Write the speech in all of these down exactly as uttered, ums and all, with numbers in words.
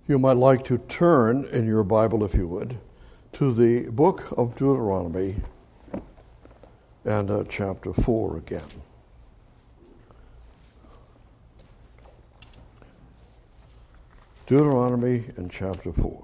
You might like to turn in your Bible, if you would, to the book of Deuteronomy and uh, chapter four again. Deuteronomy and chapter four.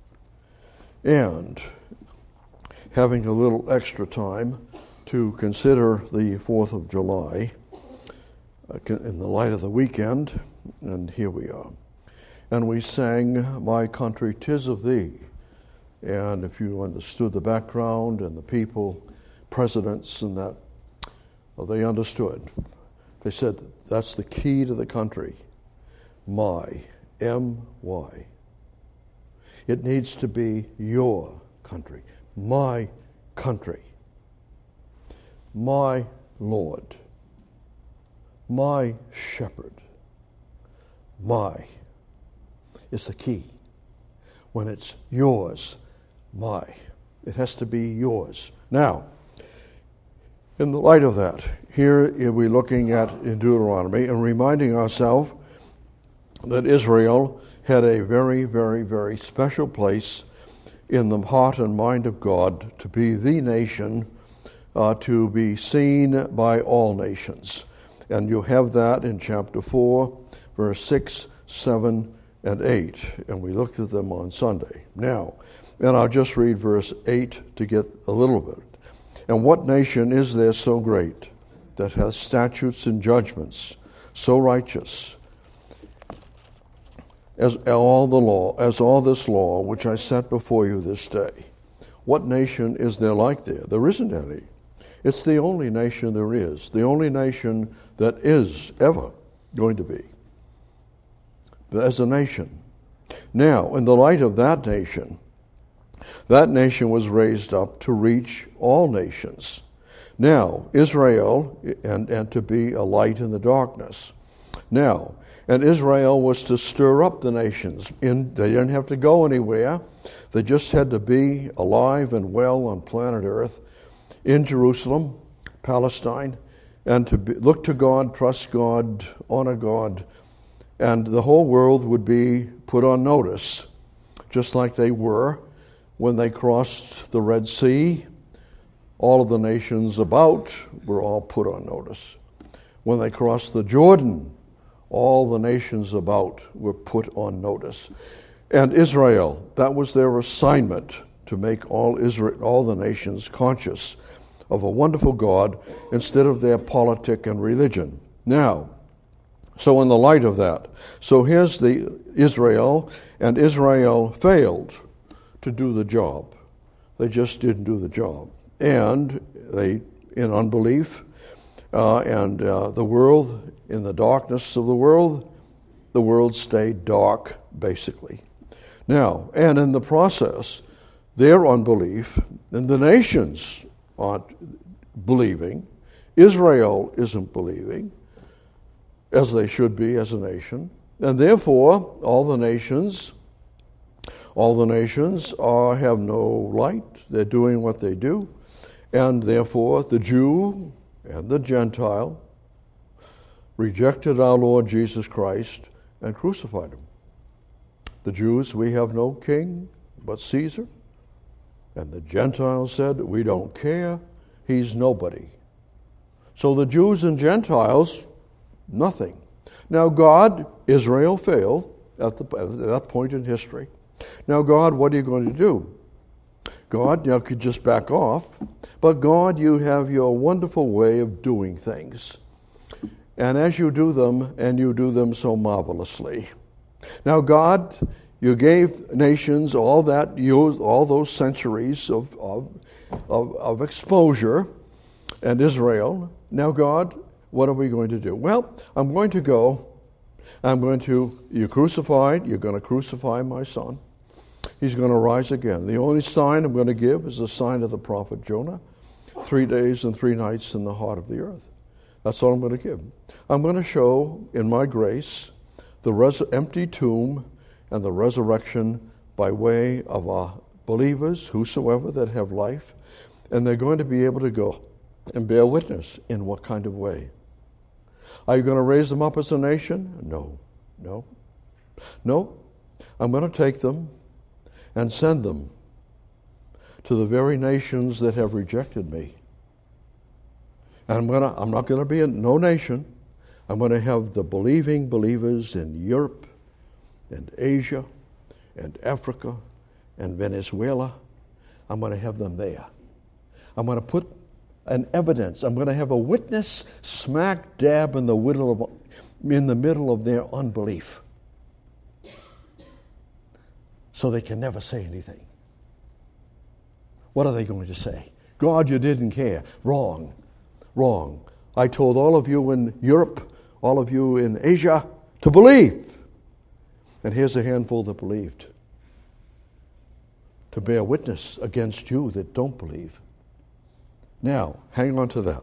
And having a little extra time to consider the fourth of July uh, in the light of the weekend, and here we are. And we sang, "My Country, 'Tis of Thee." And if you understood the background and the people, presidents and that, well, they understood. They said, that's the key to the country. My, M Y. It needs to be your country, my country, my Lord, my shepherd, my. It's the key. When it's yours, my. It has to be yours. Now, in the light of that, here we're looking at in Deuteronomy and reminding ourselves that Israel had a very, very, very special place in the heart and mind of God to be the nation, uh, to be seen by all nations. And you have that in chapter four, verse six, seven, and eight, and we looked at them on Sunday. Now, and I'll just read verse eight to get a little bit. "And what nation is there so great that hath statutes and judgments so righteous as all the law, as all this law which I set before you this day? What nation is there like there? There isn't any. It's the only nation there is, the only nation that is ever going to be as a nation. Now, in the light of that nation, that nation was raised up to reach all nations. Now, Israel, and, and to be a light in the darkness. Now, and Israel was to stir up the nations. In, they didn't have to go anywhere. They just had to be alive and well on planet Earth, in Jerusalem, Palestine, and to be, look to God, trust God, honor God, and the whole world would be put on notice, just like they were when they crossed the Red Sea. All of the nations about were all put on notice. When they crossed the Jordan, all the nations about were put on notice. And Israel, that was their assignment, to make all Israel, all the nations conscious of a wonderful God instead of their politic and religion. Now, so in the light of that, so here's the Israel, and Israel failed to do the job. They just didn't do the job. And they, in unbelief, uh, and uh, the world, in the darkness of the world, the world stayed dark, basically. Now, and in the process, their unbelief, and the nations aren't believing, Israel isn't believing, as they should be as a nation. And therefore, all the nations, all the nations are, have no light. They're doing what they do. And therefore, the Jew and the Gentile rejected our Lord Jesus Christ and crucified him. The Jews, we have no king but Caesar. And the Gentiles said, we don't care. He's nobody. So the Jews and Gentiles, nothing. Now God, Israel failed at, the, at that point in history. Now God, what are you going to do? God, you could just back off. But God, you have your wonderful way of doing things. And as you do them, and you do them so marvelously. Now God, you gave nations all that, all those centuries of, of, of, of exposure, and Israel. Now God, what are we going to do? Well, I'm going to go. I'm going to, you crucified, you're going to crucify my son. He's going to rise again. The only sign I'm going to give is the sign of the prophet Jonah. Three days and three nights in the heart of the earth. That's all I'm going to give. I'm going to show in my grace the res- empty tomb and the resurrection by way of our believers, whosoever that have life. And they're going to be able to go and bear witness. In what kind of way? Are you going to raise them up as a nation? No, no, no. I'm going to take them and send them to the very nations that have rejected me. And I'm, gonna, I'm not going to be in no nation. I'm going to have the believing believers in Europe and Asia and Africa and Venezuela. I'm going to have them there. I'm going to put an evidence. I'm going to have a witness smack dab in the middle of, in the middle of their unbelief, so they can never say anything. What are they going to say? God, you didn't care. Wrong. Wrong. I told all of you in Europe, all of you in Asia, to believe. And here's a handful that believed, to bear witness against you that don't believe. Now, hang on to that.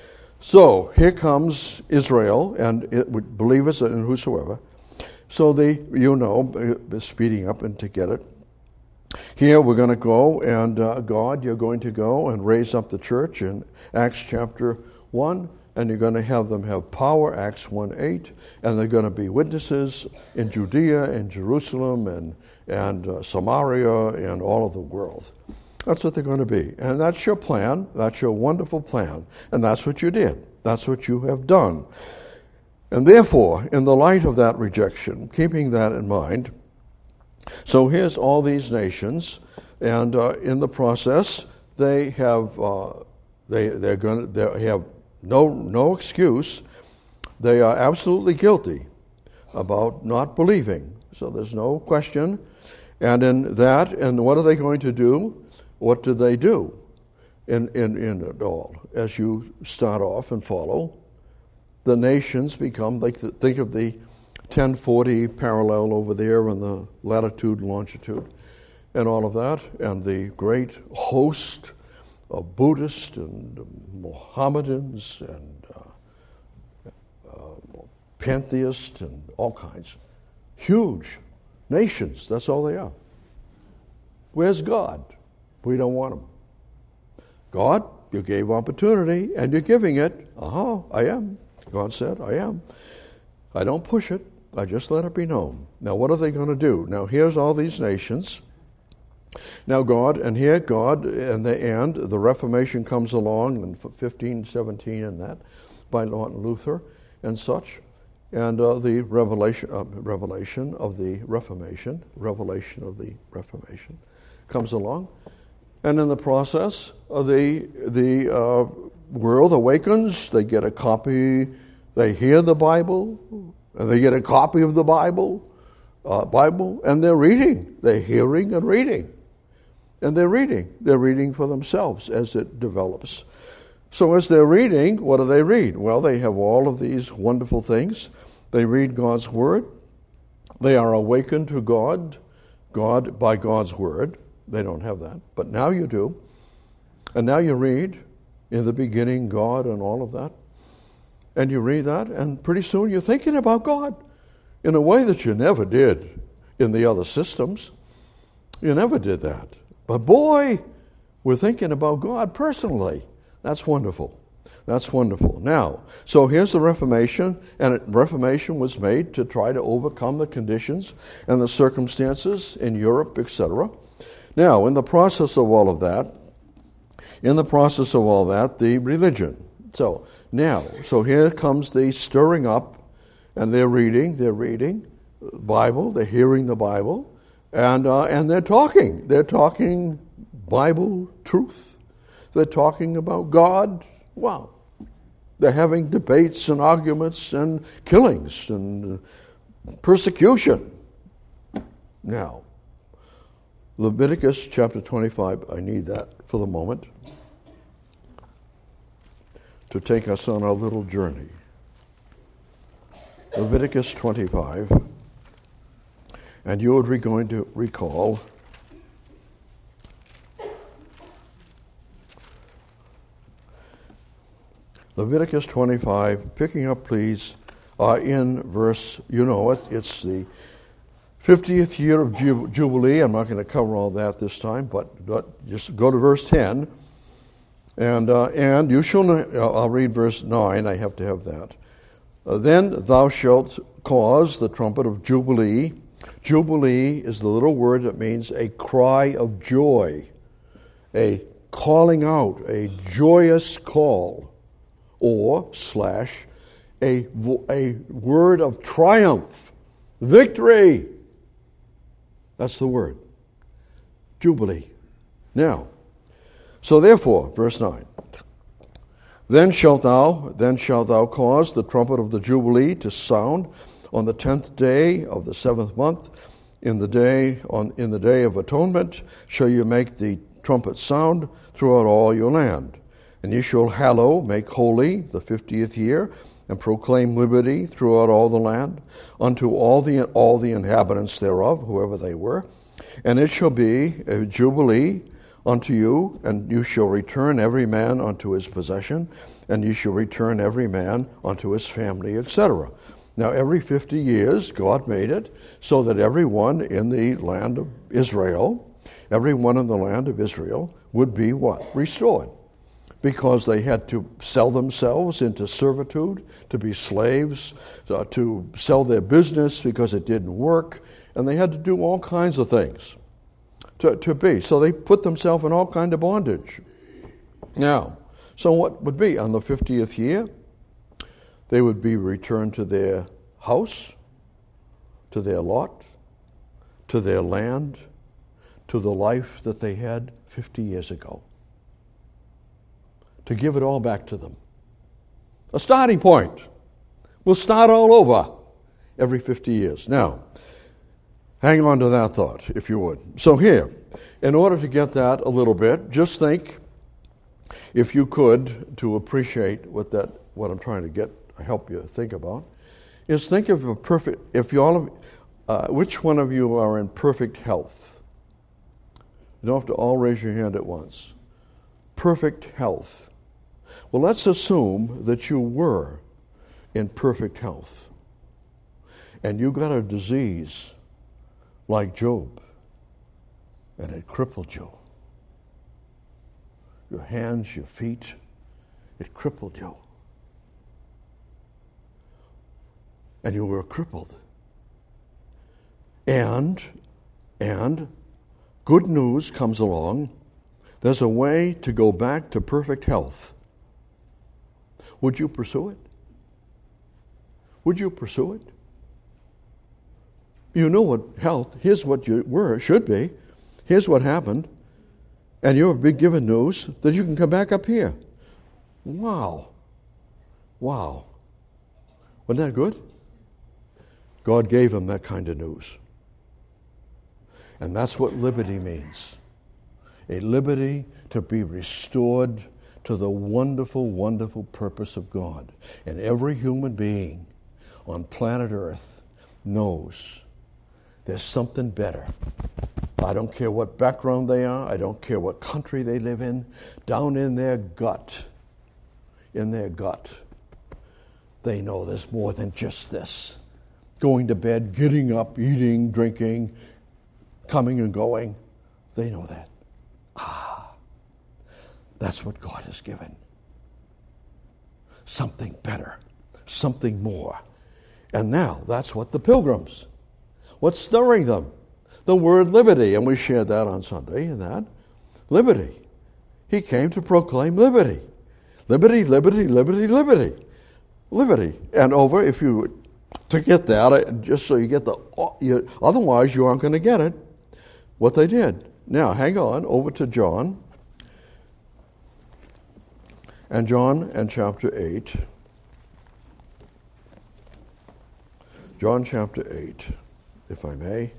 So, here comes Israel, and it, believers and whosoever. So they, you know, speeding up and to get it. Here we're going to go, and uh, God, you're going to go and raise up the church in Acts chapter one, and you're going to have them have power, Acts one eight, and they're going to be witnesses in Judea and Jerusalem and, and uh, Samaria and all of the world. That's what they're going to be. And that's your plan. That's your wonderful plan. And that's what you did. That's what you have done. And therefore, in the light of that rejection, keeping that in mind, so here's all these nations, and uh, in the process, they have uh, they they're going to they have no no excuse. They are absolutely guilty about not believing. So there's no question. And in that, and what are they going to do? What do they do in in in it all? As you start off and follow, the nations become like the, think of the ten forty parallel over there and the latitude and longitude and all of that, and the great host of Buddhists and Mohammedans and uh, uh, pantheists and all kinds. Huge nations, that's all they are. Where's God? We don't want him. God, you gave opportunity and you're giving it. Uh-huh, I am. God said, I am. I don't push it. I just let it be known. Now, what are they going to do? Now, here's all these nations. Now, God, and here God, in the end, the Reformation comes along in fifteen seventeen and that, by Martin Luther and such, and uh, the revelation, uh, revelation of the Reformation, revelation of the Reformation comes along. And in the process, uh, the, the uh, world awakens. They get a copy, they hear the Bible, and they get a copy of the Bible, uh, Bible, and they're reading. They're hearing and reading. And they're reading. They're reading for themselves as it develops. So as they're reading, what do they read? Well, they have all of these wonderful things. They read God's Word. They are awakened to God, God by God's Word. They don't have that, but now you do. And now you read, in the beginning, God and all of that. And you read that, and pretty soon you're thinking about God in a way that you never did in the other systems. You never did that. But boy, we're thinking about God personally. That's wonderful. That's wonderful. Now, so here's the Reformation, and it, Reformation was made to try to overcome the conditions and the circumstances in Europe, et cetera. Now, in the process of all of that, in the process of all that, the religion. So now, so here comes the stirring up, and they're reading, they're reading the Bible, they're hearing the Bible, and uh, and they're talking. They're talking Bible truth. They're talking about God. Wow. They're having debates and arguments and killings and persecution. Now, Leviticus chapter twenty-five, I need that for the moment to take us on our little journey. Leviticus twenty-five, and you would be going to recall Leviticus twenty-five, picking up, please, uh, in verse, you know it, it's the fiftieth year of Jubilee. I'm not going to cover all that this time, but, but just go to verse ten. And uh, and you shall, uh, I'll read verse nine, I have to have that. Uh, then thou shalt cause the trumpet of Jubilee Jubilee is the little word that means a cry of joy, a calling out, a joyous call, or slash a, a word of triumph, victory. That's the word, Jubilee. Now, so therefore, verse nine, then shalt thou, then shalt thou cause the trumpet of the Jubilee to sound on the tenth day of the seventh month, in the day on in the day of atonement, shall you make the trumpet sound throughout all your land. And ye shall hallow, make holy the fiftieth year, and proclaim liberty throughout all the land, unto all the all the inhabitants thereof, whoever they were. And it shall be a jubilee unto you, and you shall return every man unto his possession, and you shall return every man unto his family, et cetera. Now, every fifty years, God made it so that everyone in the land of Israel, everyone in the land of Israel would be what? Restored. Because they had to sell themselves into servitude, to be slaves, to, to sell their business because it didn't work, and they had to do all kinds of things to, to be. So they put themselves in all kind of bondage. Now, so what would be on the fiftieth year? They would be returned to their house, to their lot, to their land, to the life that they had fifty years ago. To give it all back to them. A starting point. We'll start all over every fifty years. Now, hang on to that thought, if you would. So here, in order to get that a little bit, just think, if you could, to appreciate what that what I'm trying to get help you think about, is think of a perfect. If you all, uh, which one of you are in perfect health? You don't have to all raise your hand at once. Perfect health. Well, let's assume that you were in perfect health, and you got a disease like Job, and it crippled you. Your hands, your feet, it crippled you. And you were crippled. And, and good news comes along. There's a way to go back to perfect health. Would you pursue it? Would you pursue it? You know what health, here's what you were, should be. Here's what happened. And you're being given news that you can come back up here. Wow. Wow. Wasn't that good? God gave him that kind of news. And that's what liberty means. A liberty to be restored to the wonderful, wonderful purpose of God. And every human being on planet Earth knows there's something better. I don't care what background they are. I don't care what country they live in. Down in their gut, in their gut, they know there's more than just this. Going to bed, getting up, eating, drinking, coming and going. They know that. Ah, that's what God has given. Something better, something more. And now that's what the pilgrims, what's stirring them? The word liberty, and we shared that on Sunday, and that. Liberty. He came to proclaim liberty. Liberty, liberty, liberty, liberty. Liberty. And over, if you to get that, just so you get the, you, otherwise you aren't going to get it, what they did. Now, hang on, over to John. And John and chapter eight. John chapter eight, if I may.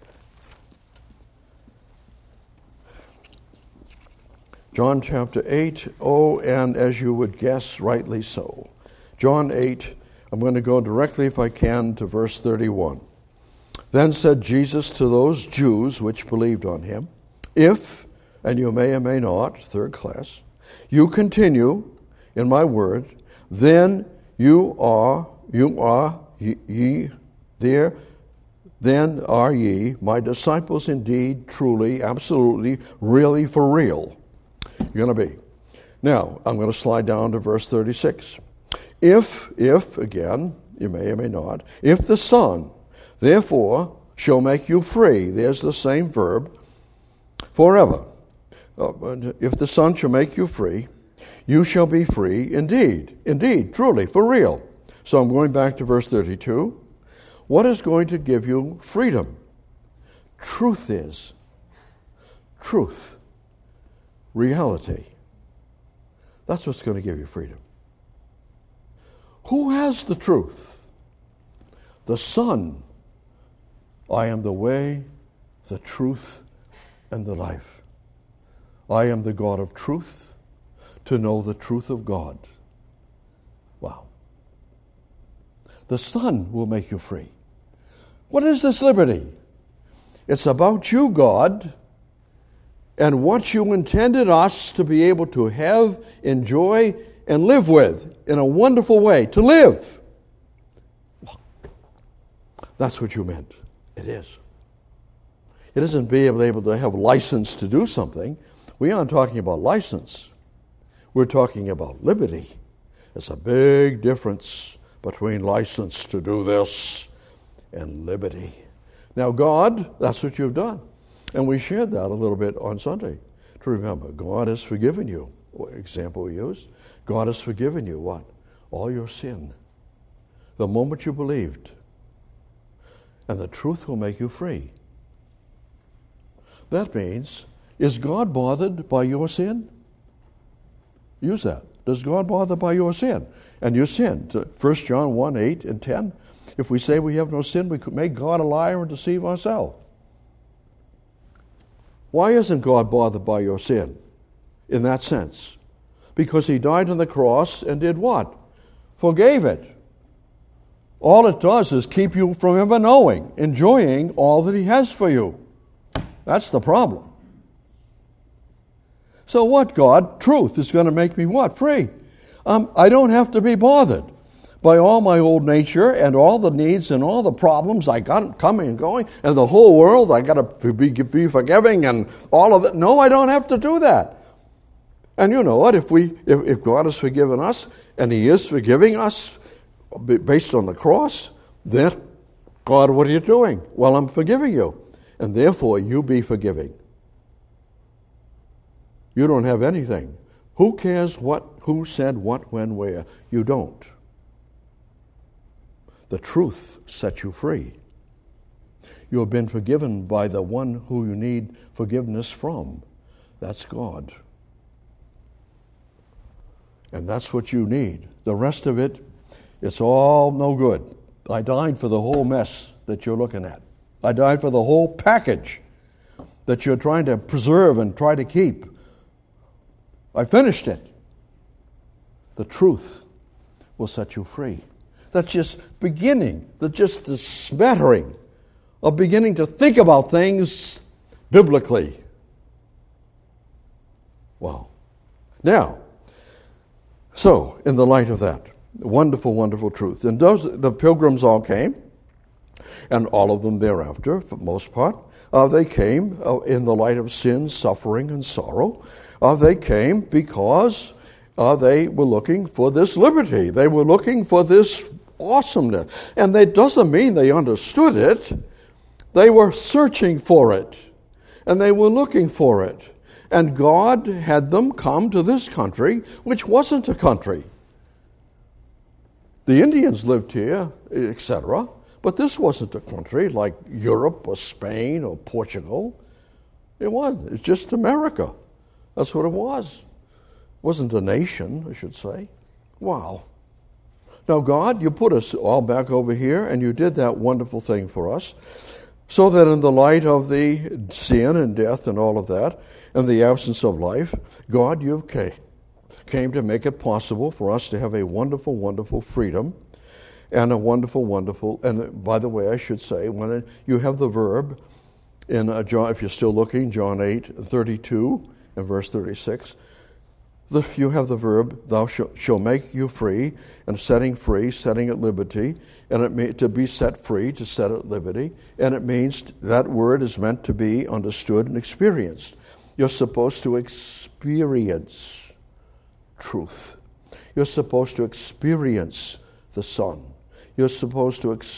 John chapter eight, oh, and as you would guess, rightly so. John eight, I'm going to go directly, if I can, to verse thirty-one. Then said Jesus to those Jews which believed on him, if, and you may or may not, third class, you continue in my word, then you are, you are ye, ye there, then are ye my disciples indeed, truly, absolutely, really, for real. You're going to be. Now, I'm going to slide down to verse thirty-six. If, if, again, you may or may not, if the Son, therefore, shall make you free. There's the same verb, forever. Uh, if the Son shall make you free, you shall be free indeed. Indeed, truly, for real. So I'm going back to verse thirty-two. What is going to give you freedom? Truth is. Truth. Reality. That's what's going to give you freedom. Who has the truth? The Son. I am the way, the truth, and the life. I am the God of truth, to know the truth of God. Wow. The Son will make you free. What is this liberty? It's about you, God, and what you intended us to be able to have, enjoy, and live with in a wonderful way. To live. That's what you meant. It is. It isn't being able to have license to do something. We aren't talking about license. We're talking about liberty. There's a big difference between license to do this and liberty. Now, God, that's what you've done. And we shared that a little bit on Sunday. To remember, God has forgiven you. Example we used. God has forgiven you what? All your sin. The moment you believed. And the truth will make you free. That means, is God bothered by your sin? Use that. Does God bother by your sin? And your sin. First John one, eight and ten. If we say we have no sin, we could make God a liar and deceive ourselves. Why isn't God bothered by your sin in that sense? Because he died on the cross and did what? Forgave it. All it does is keep you from ever knowing, enjoying all that he has for you. That's the problem. So what, God? Truth is going to make me what? Free. Um, I don't have to be bothered by all my old nature and all the needs and all the problems I got coming and going and the whole world. I got to be, be forgiving and all of it. No, I don't have to do that. And you know what? If we, if, if God has forgiven us and he is forgiving us based on the cross, then God, what are you doing? Well, I'm forgiving you. And therefore, you be forgiving. You don't have anything. Who cares what, who said what, when, where? You don't. The truth sets you free. You have been forgiven by the one who you need forgiveness from. That's God. And that's what you need. The rest of it, it's all no good. I died for the whole mess that you're looking at. I died for the whole package that you're trying to preserve and try to keep. I finished it. The truth will set you free. That's just beginning, that's just the smattering of beginning to think about things biblically. Wow. Now, so in the light of that, wonderful, wonderful truth. And those, the pilgrims all came, and all of them thereafter, for the most part, uh, they came uh, in the light of sin, suffering, and sorrow. Uh, they came because uh, they were looking for this liberty. They were looking for this awesomeness. And that doesn't mean they understood it. They were searching for it. And they were looking for it. And God had them come to this country, which wasn't a country. The Indians lived here, et cetera. But this wasn't a country like Europe or Spain or Portugal. It wasn't. It's just America. That's what it was. It wasn't a nation, I should say. Wow. Now, God, you put us all back over here, and you did that wonderful thing for us, so that in the light of the sin and death and all of that, and the absence of life, God, you came, came to make it possible for us to have a wonderful, wonderful freedom, and a wonderful, wonderful, and by the way, I should say, when it, you have the verb in uh, John, if you're still looking, John eight, thirty-two and verse thirty-six, the, you have the verb, thou shall, shall make you free, and setting free, setting at liberty, and it may, to be set free, to set at liberty, and it means that word is meant to be understood and experienced. You're supposed to experience truth. You're supposed to experience the Son. You're supposed to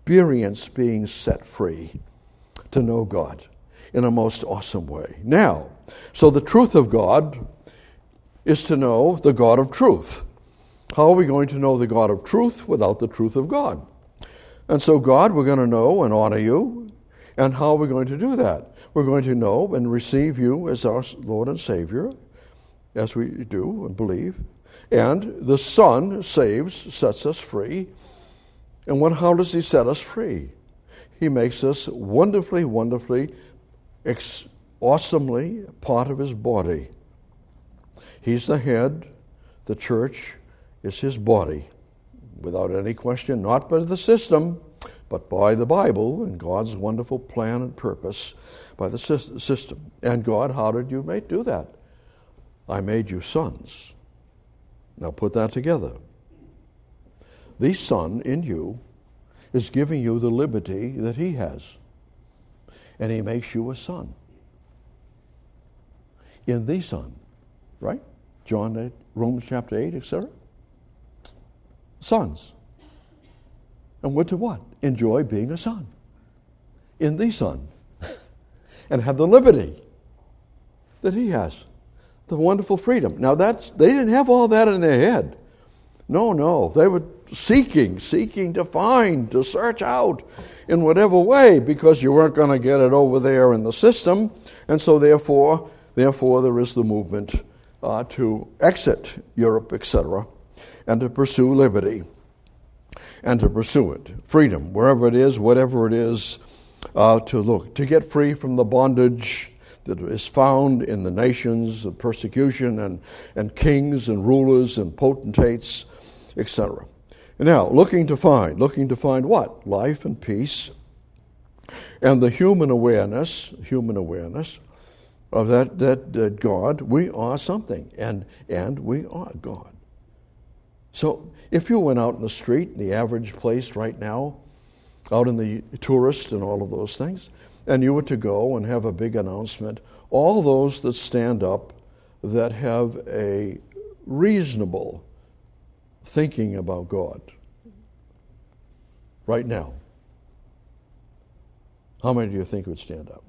experience being set free to know God in a most awesome way. Now, so the truth of God is to know the God of truth. How are we going to know the God of truth without the truth of God? And so God, we're going to know and honor you. And how are we going to do that? We're going to know and receive you as our Lord and Savior, as we do and believe. And the Son saves, sets us free. And what? How does he set us free? He makes us wonderfully, wonderfully, ex- awesomely part of his body. He's the head. The church is his body, without any question, not by the system, but by the Bible and God's wonderful plan and purpose by the system. And God, how did you make do that? I made you sons. Now put that together. The Son in you is giving you the liberty that he has. And he makes you a son. In the Son. Right? John eight, Romans chapter eight, et cetera. Sons. And we're to what? Enjoy being a son. In the Son. And have the liberty that he has. The wonderful freedom. Now that's, they didn't have all that in their head. No, no. They were seeking, seeking to find, to search out in whatever way, because you weren't going to get it over there in the system. And so therefore, therefore there is the movement uh, to exit Europe, et cetera, and to pursue liberty and to pursue it. Freedom, wherever it is, whatever it is, uh, to look, to get free from the bondage that is found in the nations of persecution and, and kings and rulers and potentates, et cetera. Now, looking to find, looking to find what? Life and peace and the human awareness, human awareness of that, that, that God, we are something, and, and we are God. So if you went out in the street, in the average place right now, out in the tourist and all of those things, and you were to go and have a big announcement, all those that stand up that have a reasonable thinking about God right now, how many do you think would stand up?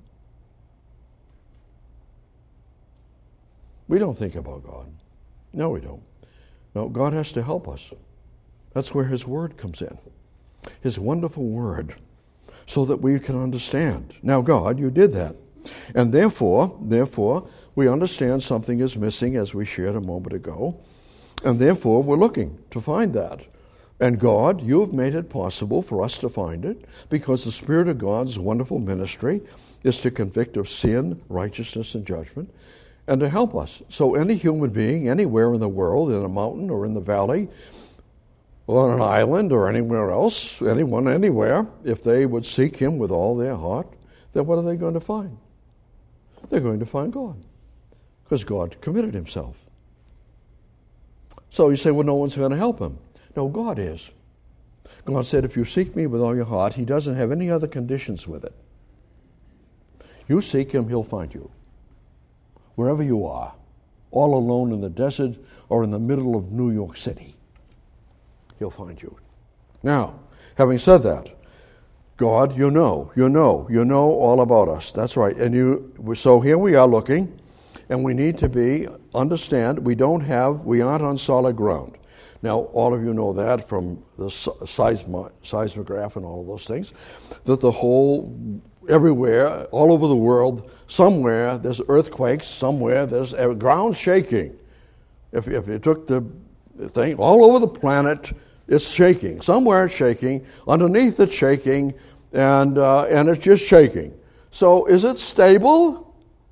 We don't think about God. No, we don't. No, God has to help us. That's where his word comes in. His wonderful word, so that we can understand. Now, God, you did that. And therefore, therefore, we understand something is missing, as we shared a moment ago. And therefore, we're looking to find that. And God, you have made it possible for us to find it, because the Spirit of God's wonderful ministry is to convict of sin, righteousness, and judgment, and to help us. So any human being, anywhere in the world, in a mountain or in the valley, or on an island or anywhere else, anyone, anywhere, if they would seek him with all their heart, then what are they going to find? They're going to find God, because God committed himself. So you say, well, no one's going to help him. No, God is. God said, if you seek me with all your heart, he doesn't have any other conditions with it. You seek him, he'll find you. Wherever you are, all alone in the desert or in the middle of New York City, he'll find you. Now, having said that, God, you know, you know, you know all about us. That's right. And you, so here we are looking, and we need to be, understand, we don't have, we aren't on solid ground. Now, all of you know that from the seismo, seismograph and all of those things, that the whole, everywhere, all over the world, somewhere there's earthquakes, somewhere there's ground shaking. If, if you took the thing, all over the planet, it's shaking. Somewhere it's shaking, underneath it's shaking, and uh, and it's just shaking. So is it stable?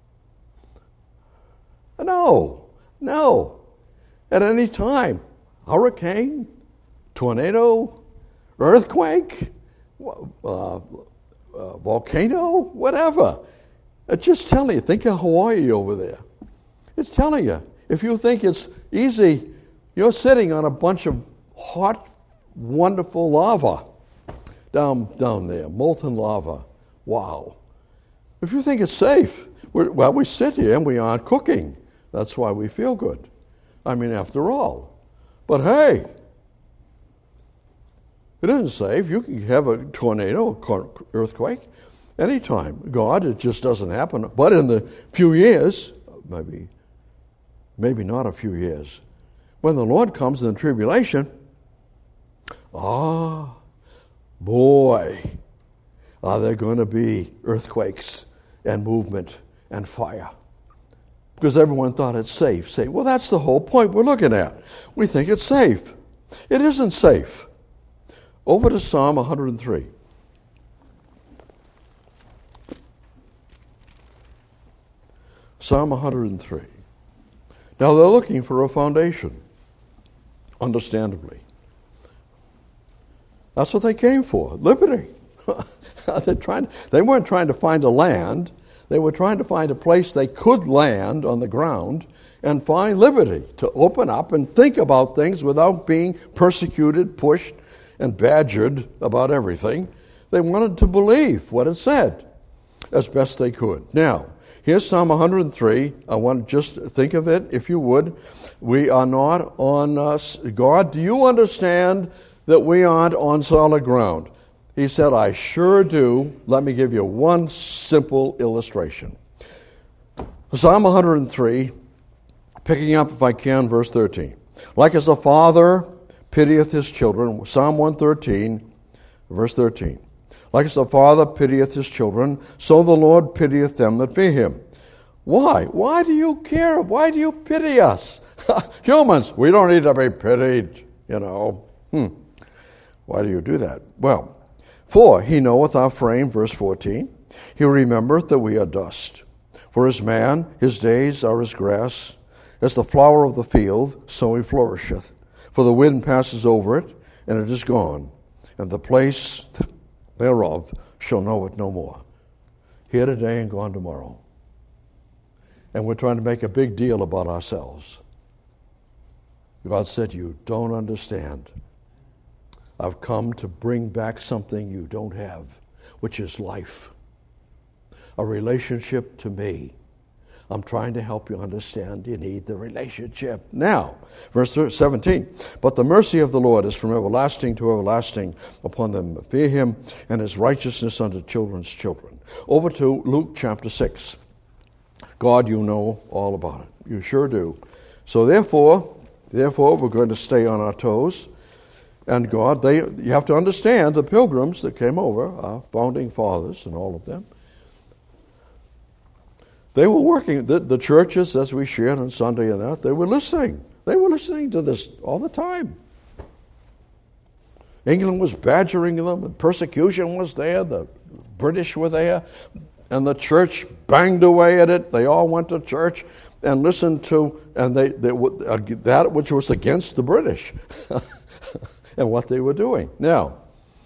No, no. At any time, hurricane, tornado, earthquake, uh, uh, volcano, whatever. It's just telling you. Think of Hawaii over there. It's telling you. If you think it's easy, you're sitting on a bunch of hot, wonderful lava down down there, molten lava. Wow. If you think it's safe, we're, well, we sit here and we aren't cooking. That's why we feel good. I mean, after all. But hey, It isn't safe. You can have a tornado, earthquake, anytime. God, it just doesn't happen. But in the few years, maybe, maybe not a few years, when the Lord comes in the tribulation, ah, boy, are there going to be earthquakes and movement and fire. Because everyone thought it's safe. Say, well, that's the whole point we're looking at. We think it's safe. It isn't safe. Over to Psalm one hundred three. Psalm one hundred three. Now they're looking for a foundation, understandably. That's what they came for, liberty. They're trying, they weren't trying to find a land. They were trying to find a place they could land on the ground and find liberty to open up and think about things without being persecuted, pushed, and badgered about everything. They wanted to believe what it said as best they could. Now, here's Psalm one hundred three. I want to just think of it, if you would. We are not on, uh, God, do you understand that we aren't on solid ground? He said, I sure do. Let me give you one simple illustration. Psalm one hundred three, picking up, if I can, verse thirteen. Like as a father pitieth his children, Psalm one thirteen, verse thirteen. Like as a father pitieth his children, so the Lord pitieth them that fear him. Why? Why do you care? Why do you pity us? Humans, we don't need to be pitied, you know. Hmm. Why do you do that? Well, for he knoweth our frame, verse fourteen. He remembereth that we are dust. For as man, his days are as grass, as the flower of the field, so he flourisheth. For the wind passes over it, and it is gone, and the place thereof shall know it no more. Here today and gone tomorrow. And we're trying to make a big deal about ourselves. God said, you don't understand. I've come to bring back something you don't have, which is life. A relationship to me. I'm trying to help you understand you need the relationship. Now, verse seventeen. But the mercy of the Lord is from everlasting to everlasting upon them that fear him, and his righteousness unto children's children. Over to Luke chapter six. God, you know all about it. You sure do. So therefore, therefore, we're going to stay on our toes. And God, they you have to understand the pilgrims that came over, our founding fathers and all of them, they were working, the, the churches, as we shared on Sunday and that, they were listening. They were listening to this all the time. England was badgering them, and persecution was there, the British were there, and the church banged away at it. They all went to church and listened to, and they, they uh, that which was against the British and what they were doing. Now,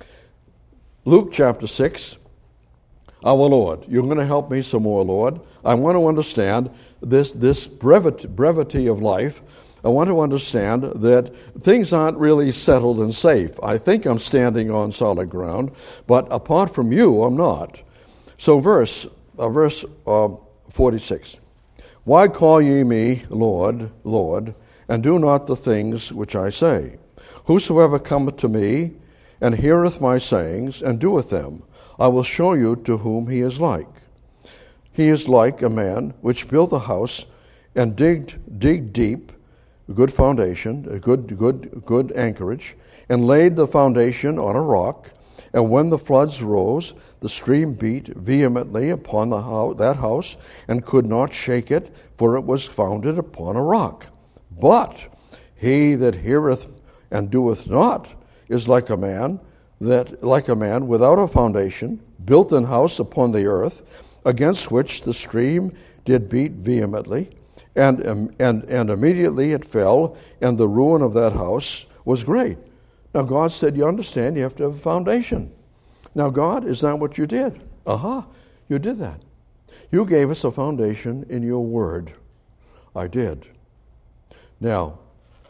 Luke chapter six. Our Lord, you're going to help me some more, Lord. I want to understand this, this brevity, brevity of life. I want to understand that things aren't really settled and safe. I think I'm standing on solid ground, but apart from you, I'm not. So verse, uh, verse uh, forty-six. Why call ye me Lord, Lord, and do not the things which I say? Whosoever cometh to me, and heareth my sayings, and doeth them, I will show you to whom he is like. He is like a man which built a house and digged, digged deep, a good foundation, a good, good, good anchorage, and laid the foundation on a rock. And when the floods rose, the stream beat vehemently upon the house, that house, and could not shake it, for it was founded upon a rock. But he that heareth and doeth not is like a man that like a man without a foundation, built an house upon the earth, against which the stream did beat vehemently, and, um, and, and immediately it fell, and the ruin of that house was great. Now God said, you understand, you have to have a foundation. Now God, is that what you did? Aha, you did that. You gave us a foundation in your word. I did. Now,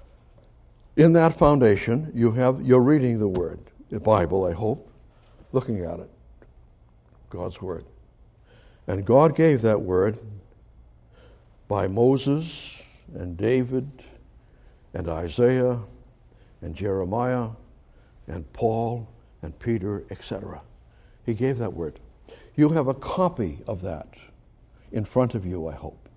in that foundation, you have, you're reading the word. The Bible, I hope, looking at it, God's word. And God gave that word by Moses and David and Isaiah and Jeremiah and Paul and Peter, et cetera. He gave that word. You have a copy of that in front of you, I hope.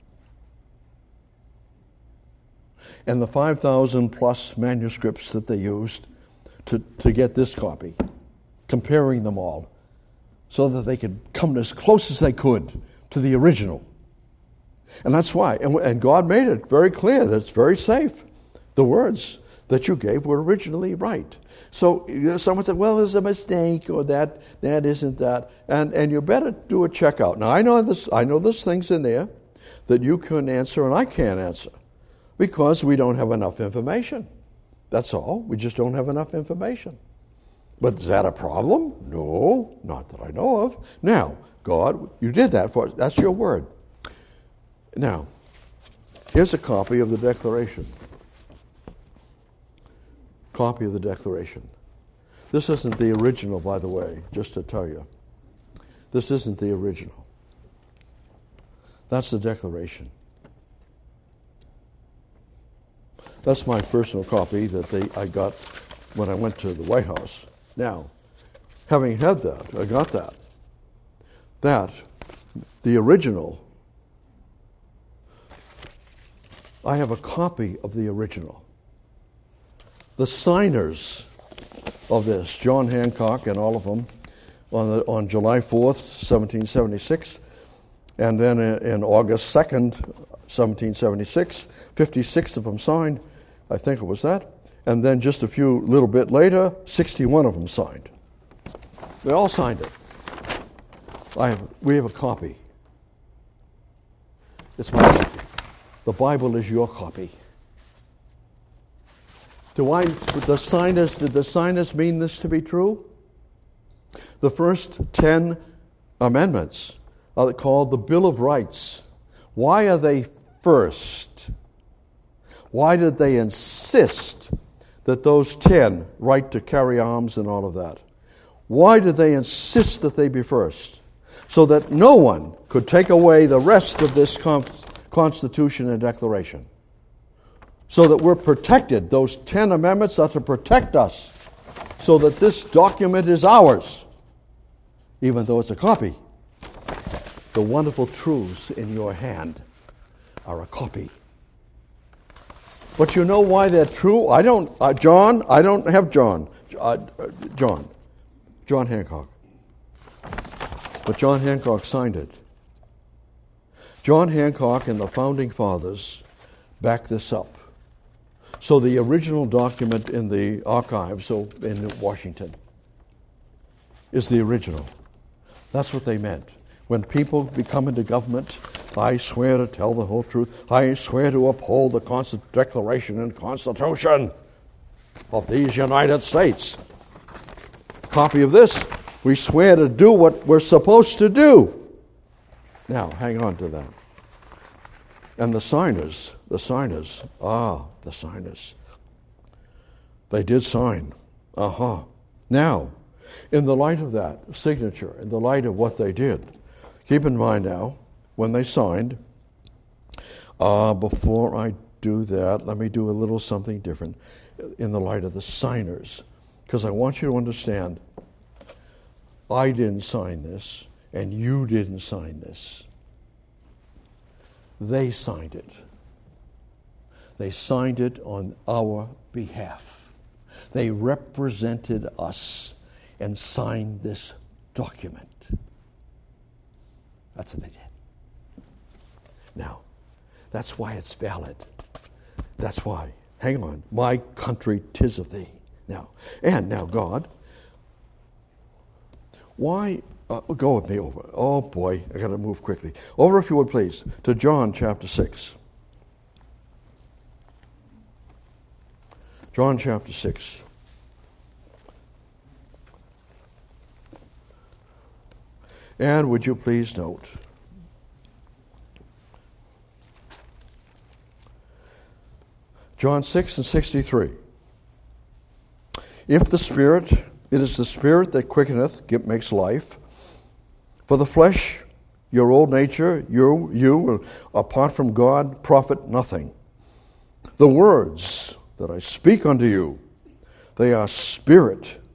And the five thousand plus manuscripts that they used to, to get this copy, comparing them all, so that they could come as close as they could to the original. And that's why. And, and God made it very clear that it's very safe. The words that you gave were originally right. So you know, someone said, well, there's a mistake, or that that isn't that. And and you better do a checkout. Now, I know this. I know there's things in there that you can answer and I can't answer because we don't have enough information. That's all. We just don't have enough information. But is that a problem? No, not that I know of. Now, God, you did that for us. That's your word. Now, here's a copy of the Declaration. Copy of the Declaration. This isn't the original, by the way, just to tell you. This isn't the original. That's the Declaration. That's my personal copy that they I got when I went to the White House. Now, having had that, I got that. That, the original, I have a copy of the original. The signers of this, John Hancock and all of them, on, the, on July fourth, seventeen seventy-six, and then in August second, seventeen seventy-six, fifty-six of them signed, I think it was that, and then just a few little bit later, sixty-one of them signed. They all signed it. I have, we have a copy. It's my copy. The Bible is your copy. Do I, the signers, did the signers mean this to be true? The first ten amendments are called the Bill of Rights. Why are they first? Why did they insist that those ten, right to carry arms and all of that? Why did they insist that they be first? So that no one could take away the rest of this Constitution and Declaration. So that we're protected. Those ten amendments are to protect us. So that this document is ours. Even though it's a copy. The wonderful truths in your hand are a copy. But you know why they're true? I don't, uh, John, I don't have John. Uh, uh, John. John Hancock. But John Hancock signed it. John Hancock and the Founding Fathers backed this up. So the original document in the archives, so in Washington, is the original. That's what they meant. When people become into government, I swear to tell the whole truth. I swear to uphold the Const- Declaration and Constitution of these United States. Copy of this. We swear to do what we're supposed to do. Now, hang on to that. And the signers, the signers, ah, the signers. They did sign. Uh-huh. Now, in the light of that signature, in the light of what they did, keep in mind now, when they signed, uh, before I do that, let me do a little something different in the light of the signers. Because I want you to understand, I didn't sign this, and you didn't sign this. They signed it. They signed it on our behalf. They represented us and signed this document. That's what they did. Now, that's why it's valid. That's why. Hang on. My country, 'tis of thee. Now, and now, God, why... Uh, go with me over. Oh, boy, I got to move quickly. Over, if you would, please, to John chapter six. John chapter six. And would you please note, John six and sixty-three. If the Spirit, it is the Spirit that quickeneth, makes life. For the flesh, your old nature, you, you, apart from God, profit nothing. The words that I speak unto you, they are spirit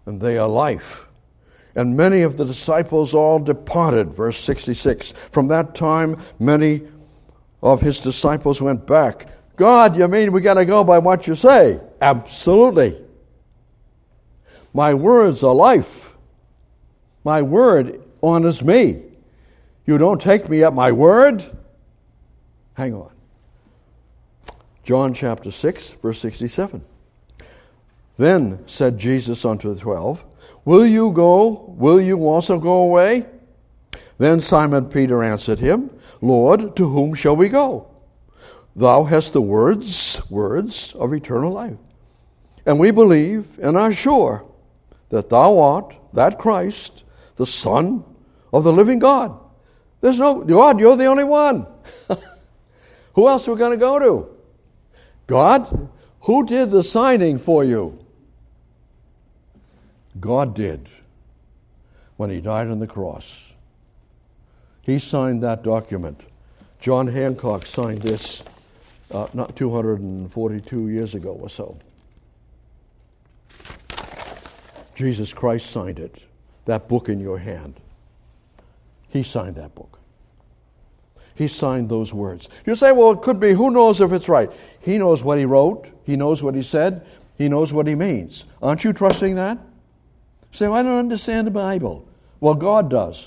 and they are life. And many of the disciples all departed, verse sixty-six. From that time, many of his disciples went back. God, you mean we got to go by what you say? Absolutely. My words are life. My word honors me. You don't take me at my word? Hang on. John chapter six, verse sixty-seven. Then said Jesus unto the twelve, Will you go? Will you also go away? Then Simon Peter answered him, Lord, to whom shall we go? Thou hast the words, words of eternal life. And we believe and are sure that thou art that Christ, the Son of the living God. There's no God, you're the only one. Who else are we going to go to? God? Who did the signing for you? God did when he died on the cross. He signed that document. John Hancock signed this uh, not two hundred forty-two years ago or so. Jesus Christ signed it. That book in your hand. He signed that book. He signed those words. You say, well, it could be. Who knows if it's right? He knows what he wrote. He knows what he said. He knows what he means. Aren't you trusting that? You say, well, I don't understand the Bible. Well, God does.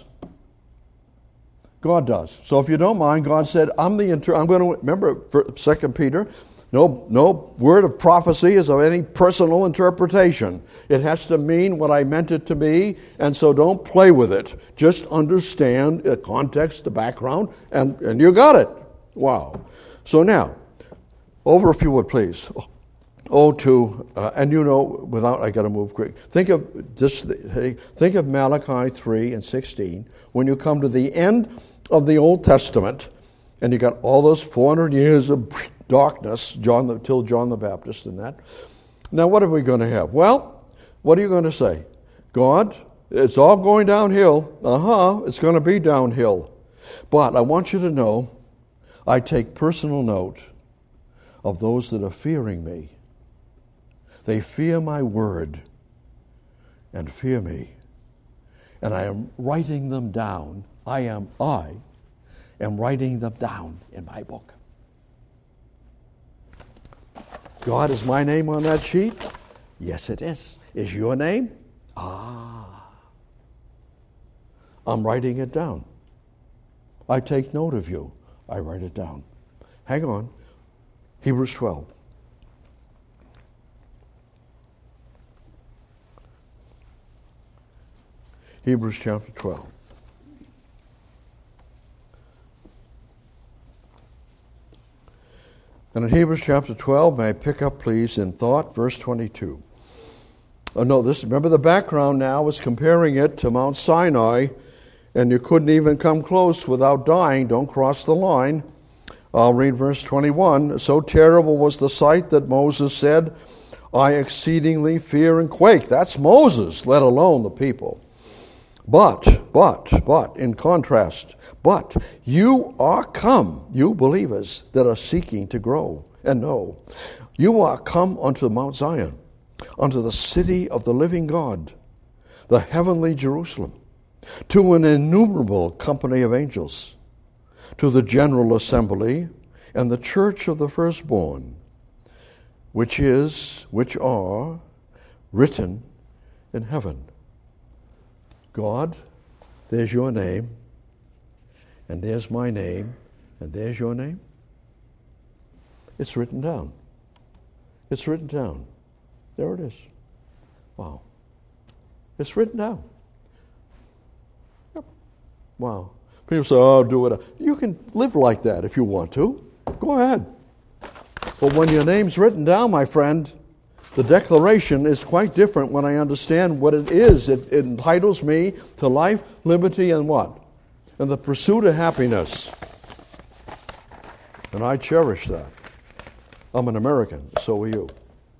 God does. So if you don't mind, God said, I'm the inter- I'm going to remember Second Peter. No, no word of prophecy is of any personal interpretation. It has to mean what I meant it to be, and so don't play with it. Just understand the context, the background, and, and you got it. Wow. So now, over if you would please. Oh, to, uh, and you know, without, I got to move quick. Think of just, think of Malachi three and sixteen. When you come to the end of the Old Testament, and you got all those four hundred years of darkness, John the, till John the Baptist and that. Now, what are we going to have? Well, what are you going to say? God, it's all going downhill. Uh-huh, it's going to be downhill. But I want you to know, I take personal note of those that are fearing me. They fear my word and fear me. And I am writing them down. I am, I am writing them down in my book. God, is my name on that sheet? Yes, it is. Is your name? Ah. I'm writing it down. I take note of you. I write it down. Hang on. Hebrews twelve. Hebrews chapter twelve. And in Hebrews chapter twelve, may I pick up, please, in thought, verse twenty-two. Oh, no, this, remember the background now was comparing it to Mount Sinai, and you couldn't even come close without dying. Don't cross the line. I'll read verse twenty-one. So terrible was the sight that Moses said, I exceedingly fear and quake. That's Moses, let alone the people. But, but, but, in contrast, but you are come, you believers that are seeking to grow and know. You are come unto Mount Zion, unto the city of the living God, the heavenly Jerusalem, to an innumerable company of angels, to the general assembly and the church of the firstborn, which is, which are written in heaven. God, there's your name, and there's my name, and there's your name. It's written down. It's written down. There it is. Wow. It's written down. Yep. Wow. People say, oh, do it. You can live like that if you want to. Go ahead. But when your name's written down, my friend, the declaration is quite different when I understand what it is. It, it entitles me to life, liberty, and what? And the pursuit of happiness. And I cherish that. I'm an American, so are you.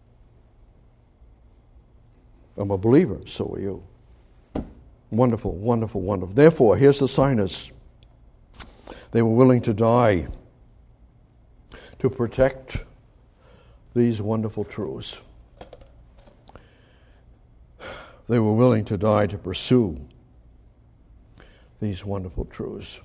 I'm a believer, so are you. Wonderful, wonderful, wonderful. Therefore, here's the signers. They were willing to die to protect these wonderful truths. They were willing to die to pursue these wonderful truths.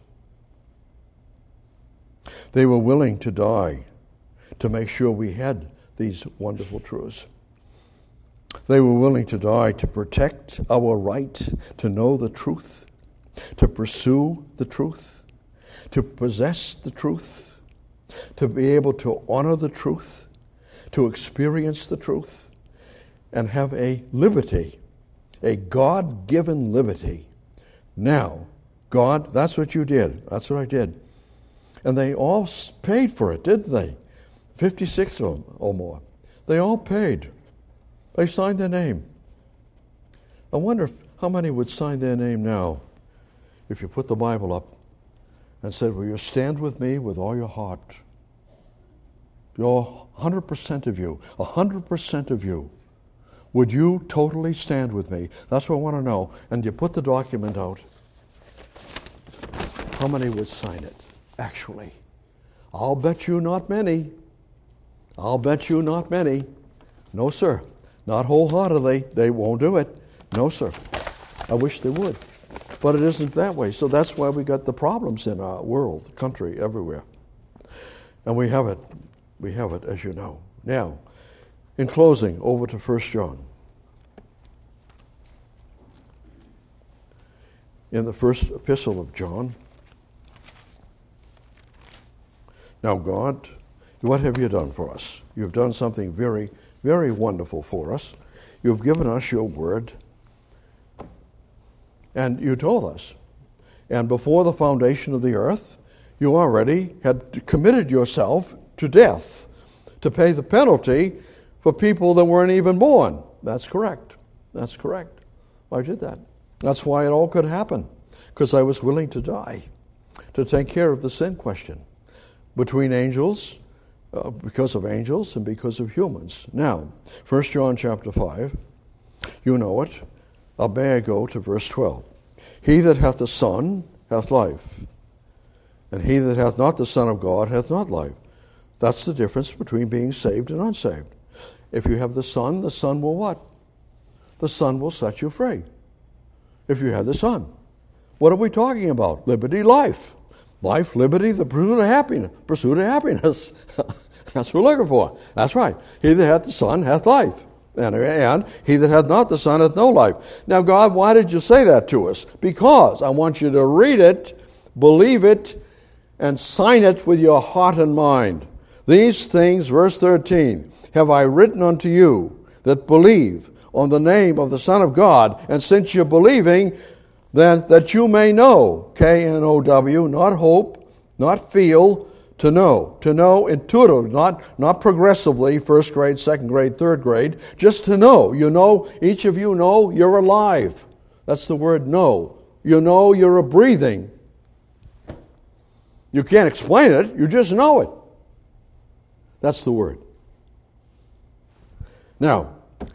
They were willing to die to make sure we had these wonderful truths. They were willing to die to protect our right to know the truth, to pursue the truth, to possess the truth, to be able to honor the truth, to experience the truth, and have a liberty, a God-given liberty. Now, God, that's what you did. That's what I did. And they all paid for it, didn't they? fifty-six of them or more. They all paid. They signed their name. I wonder if, how many would sign their name now if you put the Bible up and said, will you stand with me with all your heart? Your one hundred percent of you, one hundred percent of you. Would you totally stand with me? That's what I want to know. And you put the document out. How many would sign it, actually? I'll bet you not many. I'll bet you not many. No, sir. Not wholeheartedly. They won't do it. No, sir. I wish they would. But it isn't that way. So that's why we got the problems in our world, country, everywhere. And we have it. We have it, as you know. Now, in closing, over to First John. In the first epistle of John. Now, God, what have you done for us? You've done something very, very wonderful for us. You've given us your word. And you told us. And before the foundation of the earth, you already had committed yourself to death, to pay the penalty for people that weren't even born. That's correct. That's correct. I did that. That's why it all could happen, because I was willing to die to take care of the sin question between angels, uh, because of angels and because of humans. Now, First John chapter five, you know it. I may I go to verse twelve. He that hath the Son hath life, and he that hath not the Son of God hath not life. That's the difference between being saved and unsaved. If you have the Son, the Son will what? The Son will set you free. If you have the Son. What are we talking about? Liberty, life. Life, liberty, the pursuit of happiness. Pursuit of happiness. That's what we're looking for. That's right. He that hath the Son hath life. And, and he that hath not the Son hath no life. Now, God, why did you say that to us? Because I want you to read it, believe it, and sign it with your heart and mind. These things, verse thirteen, have I written unto you that believe on the name of the Son of God. And since you're believing, then that you may know, K N O W, not hope, not feel, to know. To know intuitively, not, not progressively, first grade, second grade, third grade, just to know. You know, each of you know you're alive. That's the word know. You know you're a breathing. You can't explain it, you just know it. That's the word. Now,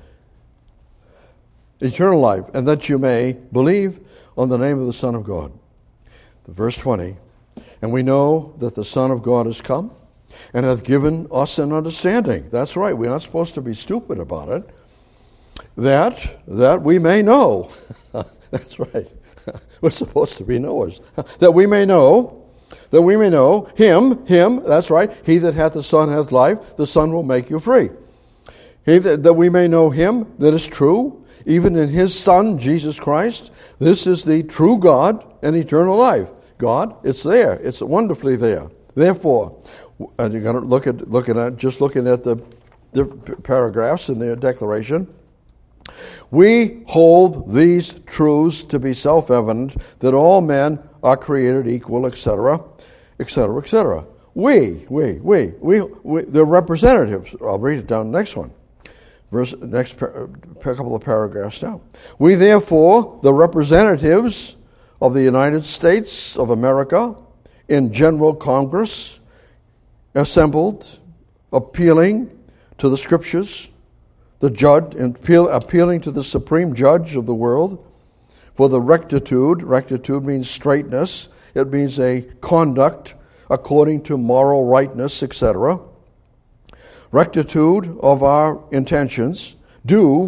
eternal life, and that you may believe on the name of the Son of God. Verse twenty, and we know that the Son of God is come and hath given us an understanding. That's right, we're not supposed to be stupid about it. That, that we may know. That's right. We're supposed to be knowers. That we may know, that we may know him, him, that's right, he that hath the Son hath life, the Son will make you free. He that, that we may know him that is true, even in his Son, Jesus Christ. This is the true God and eternal life. God, it's there. It's wonderfully there. Therefore, and you're going to look at looking at just looking at the, the paragraphs in the declaration. We hold these truths to be self-evident, that all men are created equal, et cetera, et cetera, et cetera. We, we, we, we, we, the representatives. I'll read it down the next one. Verse, next par- a couple of paragraphs down. We therefore, the representatives of the United States of America, in General Congress, assembled, appealing to the Scriptures, the judge, and appeal, appealing to the Supreme Judge of the world, for the rectitude. Rectitude means straightness. It means a conduct according to moral rightness, et cetera. Rectitude of our intentions, due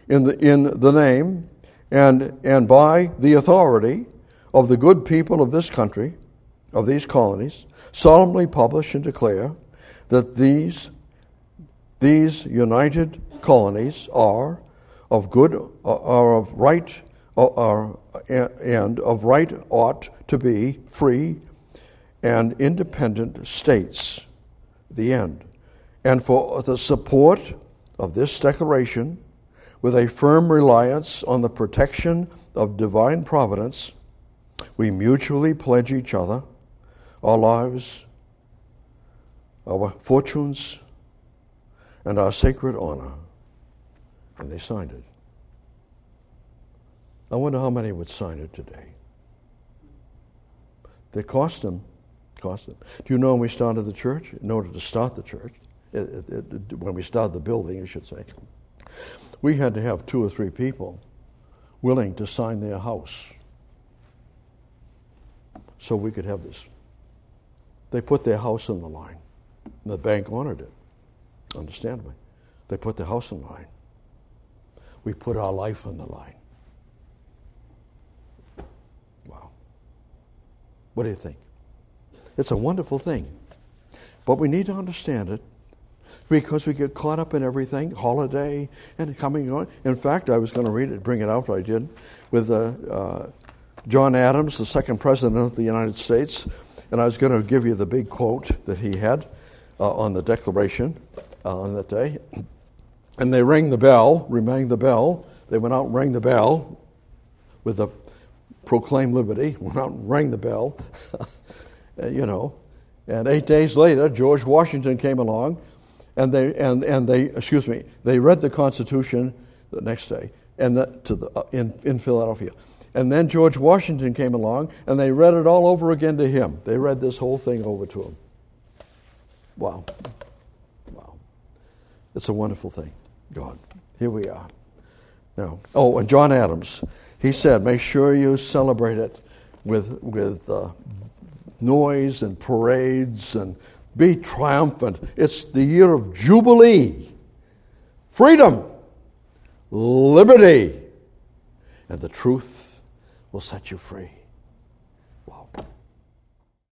in the, in the name and, and by the authority of the good people of this country, of these colonies, solemnly publish and declare that these, these united colonies are of good, are of right, are, and of right ought to be free and independent states. The end. And for the support of this declaration, with a firm reliance on the protection of divine providence, we mutually pledge each other our lives, our fortunes, and our sacred honor. And they signed it. I wonder how many would sign it today. They cost them. Cost them. Do you know when we started the church? In order to start the church, it, it, it, when we started the building, I should say, we had to have two or three people willing to sign their house so we could have this. They put their house on the line. And the bank honored it, understandably. They put their house on the line. We put our life on the line. Wow. What do you think? It's a wonderful thing. But we need to understand it because we get caught up in everything, holiday and coming and going. In fact, I was going to read it, bring it out, but I did, with uh, uh, John Adams, the second president of the United States. And I was going to give you the big quote that he had uh, on the Declaration uh, on that day. And they rang the bell, rang the bell. They went out and rang the bell with the Proclaim Liberty, went out and rang the bell, you know. And eight days later, George Washington came along, and they and, and they excuse me, they read the Constitution the next day, and the, to the uh, in in Philadelphia. And then George Washington came along, and they read it all over again to him. They read this whole thing over to him. Wow. Wow. It's a wonderful thing. God. Here we are. Now, oh, and John Adams, he said, make sure you celebrate it with, with uh, noise and parades and be triumphant. It's the year of Jubilee. Freedom. Liberty. And the truth will set you free.